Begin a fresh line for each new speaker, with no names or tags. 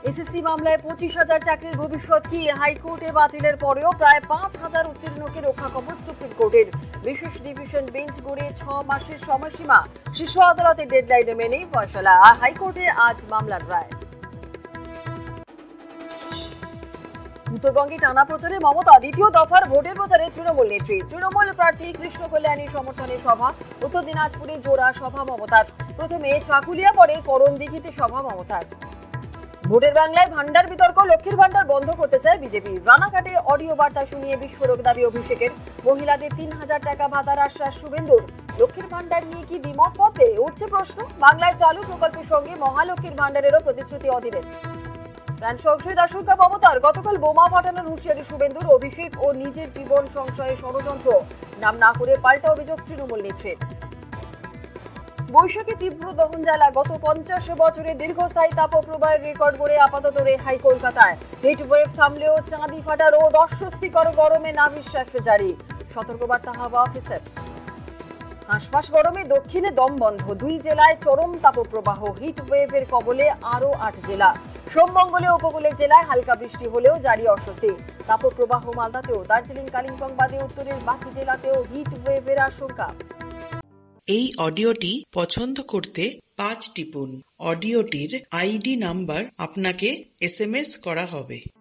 SSC মামলায় 25,000 চাকরির ভবিষ্যৎ কি? হাইকোর্টে বাতিলের পরেও প্রায় 5,000 উত্তীর্ণকে রক্ষা কবচ সুপ্রিম কোর্টের। বিশেষ ডিভিশন বেঞ্চ গড়ে 6 মাসের সময়সীমা। শীর্ষ আদালতের ডেডলাইনে মেনেই ফয়সালা। হাইকোর্টে আজ মামলার রায়। উত্তরবঙ্গে টানা প্রচারে মমতা। দ্বিতীয় দফার ভোটের প্রচারে তৃণমূল নেত্রী। তৃণমূল প্রার্থী কৃষ্ণ কল্যাণীর সমর্থনে সভা। উত্তর দিনাজপুরে জোড়া সভা মমতার। প্রথমে চাকুলিয়া, পরে করণদিঘিতে সভা মমতার। ভোটের বাংলায় ভান্ডার বিতর্ক। লক্ষ্মীর ভান্ডার বন্ধ করতে চায় বিজেপি। রানাঘাটে অডিও বার্তা শুনিয়ে বিস্ফোরক দাবি অভিষেকের। মহিলাদের 3,000 টাকা ভাতার আশ্বাস শুভেন্দুর। লক্ষ্মীর ভান্ডার নিয়ে কি দ্বিমত পথে? উঠছে প্রশ্ন। বাংলায় চালু প্রকল্পের সঙ্গে মহালক্ষ্মীর ভান্ডারেরও প্রতিশ্রুতি অধীরে। প্রাণ সংশয়ের আশঙ্কা মমতার। গতকাল বোমা ফাটানোর হুঁশিয়ারি শুভেন্দুর। অভিষেক ও নিজের জীবন সংশয়ে ষড়যন্ত্র। নাম না করে পাল্টা অভিযোগ তৃণমূল নেত্রীর। বৈশাখে তীব্র দহন জ্বালা। গত 50 বছরে দীর্ঘস্থায়ী তাপপ্রবাহের রেকর্ড গড়ে আপাতত রেহাই কলকাতায়। হিট ওয়েভ থামলেও চাঁদি ফাটা রোদ, অস্বস্তিকর গরমে নাভিশ্বাস জারি। সতর্কবার্তা হাওয়া অফিসের। হাঁসফাঁস গরমে দক্ষিণে দম বন্ধ। 2 জেলায় চরম তাপপ্রবাহ। হিট ওয়েভের কবলে আরও 8 জেলা। সোমমঙ্গলে উপকূলের জেলায় হালকা বৃষ্টি হলেও জারি অস্বস্তি। তাপপ্রবাহ মালদাতেও। দার্জিলিং, কালিম্পং বাদে উত্তরের বাকি জেলাতেও হিট ওয়েভের আশঙ্কা।
এই অডিওটি পছন্দ করতে 5 টিপুন। অডিওটির আইডি নাম্বার আপনাকে SMS করা হবে।